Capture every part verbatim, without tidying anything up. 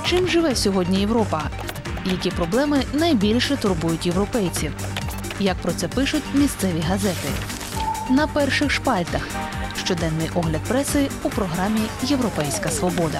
Чим живе сьогодні Європа? Які проблеми найбільше турбують європейців? Як про це пишуть місцеві газети? На перших шпальтах. Щоденний огляд преси у програмі «Європейська свобода».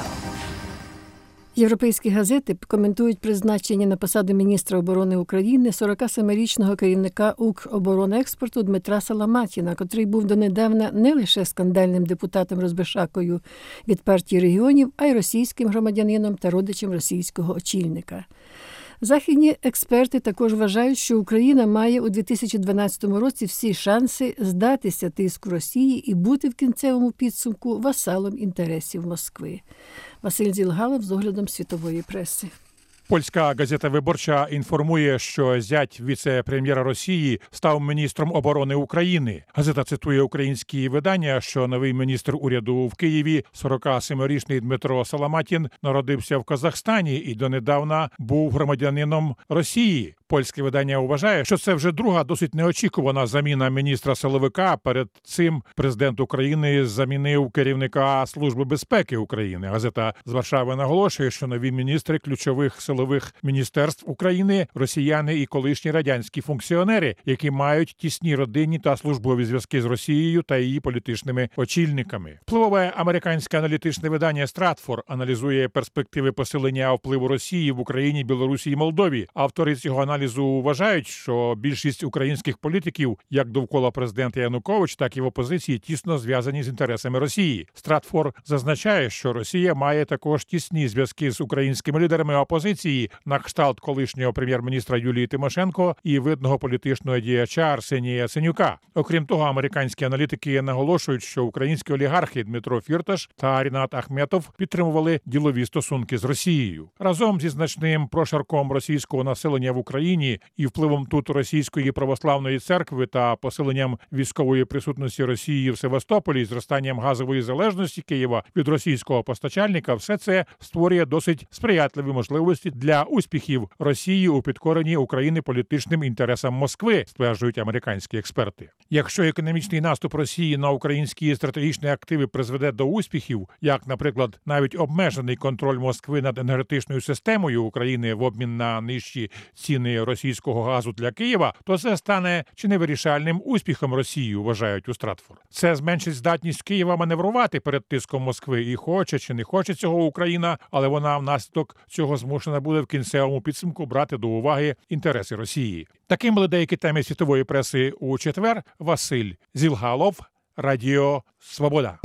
Європейські газети коментують призначення на посаду міністра оборони України сорокасемирічного керівника Укроборонекспорту Дмитра Саламатіна, котрий був донедавна не лише скандальним депутатом-розбишакою від партії регіонів, а й російським громадянином та родичем російського очільника. Західні експерти також вважають, що Україна має у дві тисячі дванадцятому році всі шанси здатися тиску Росії і бути в кінцевому підсумку васалом інтересів Москви. Василь Зілгалов з оглядом світової преси. Польська газета «Виборча» інформує, що зять віце-прем'єра Росії став міністром оборони України. Газета цитує українські видання, що новий міністр уряду в Києві, сорокасемирічний Дмитро Саламатін, народився в Казахстані і донедавна був громадянином Росії. Польське видання вважає, що це вже друга досить неочікувана заміна міністра-силовика. Перед цим президент України замінив керівника Служби безпеки України. Газета з Варшави наголошує, що нові міністри ключових силових міністерств України – росіяни і колишні радянські функціонери, які мають тісні родинні та службові зв'язки з Росією та її політичними очільниками. Впливове американське аналітичне видання «Стратфор» аналізує перспективи посилення впливу Росії в Україні, Білорусі і Молдові. Автори цього аналізу вважають, що більшість українських політиків, як довкола президента Януковича, так і в опозиції, тісно зв'язані з інтересами Росії. Стратфор зазначає, що Росія має також тісні зв'язки з українськими лідерами опозиції, на кшталт колишнього прем'єр-міністра Юлії Тимошенко і видного політичного діяча Арсенія Яценюка. Окрім того, американські аналітики наголошують, що українські олігархи Дмитро Фірташ та Рінат Ахметов підтримували ділові стосунки з Росією. Разом зі значним прошарком російського населення в Україні і впливом тут російської православної церкви та посиленням військової присутності Росії в Севастополі, зростанням газової залежності Києва від російського постачальника, все це створює досить сприятливі можливості для успіхів Росії у підкоренні України політичним інтересам Москви, стверджують американські експерти. Якщо економічний наступ Росії на українські стратегічні активи призведе до успіхів, як, наприклад, навіть обмежений контроль Москви над енергетичною системою України в обмін на нижчі ціни російського газу для Києва, то це стане чи не вирішальним успіхом Росії, вважають у Стратфор. Це зменшить здатність Києва маневрувати перед тиском Москви, і хоче чи не хоче цього Україна, але вона внаслідок цього змушена буде в кінцевому підсумку брати до уваги інтереси Росії. Таким були деякі теми світової преси у четвер. Василь Зілгалов, Радіо Свобода.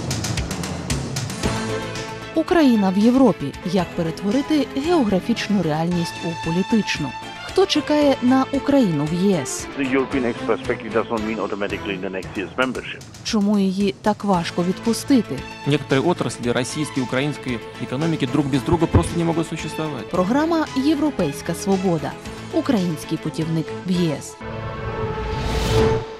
Україна в Європі. Як перетворити географічну реальність у політичну? Хто чекає на Україну в ЄС? Чому її так важко відпустити? Некоторые отрасли российской и украинской экономики друг без друга просто не могут существовать. Програма «Європейська свобода». Український путівник в ЄС.